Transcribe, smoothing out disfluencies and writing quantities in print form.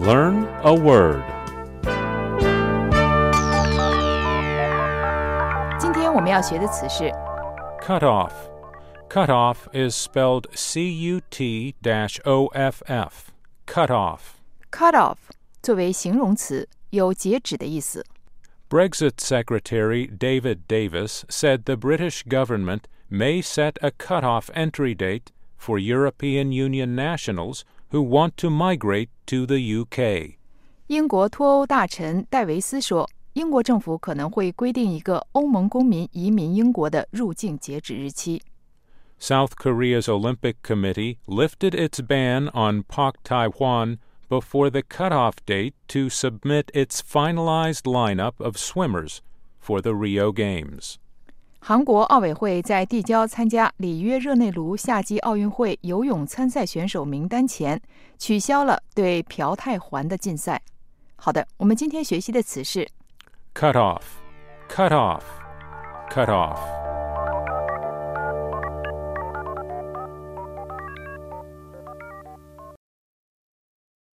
Learn a word. 今天我们要学的词是 Cut off. Cut off is spelled C-U-T-O-F-F. Cut off. cut off 作为形容词，有截止的意思。 Brexit Secretary David Davis said the British government may set a cut-off entry date for European Union nationals who want to migrate to the UK. 英国脱欧大臣戴维斯说，英国政府可能会规定一个欧盟公民移民英国的入境截止日期。 South Korea's Olympic Committee lifted its ban on Pak Taiwan before the cutoff date to submit its finalized lineup of swimmers for the Rio Games. 韩国奥委会在递交参加里约热内卢夏季奥运会游泳参赛选手名单前，取消了对朴泰桓的禁赛。好的，我们今天学习的词是 Cut off. Cut off. Cut off.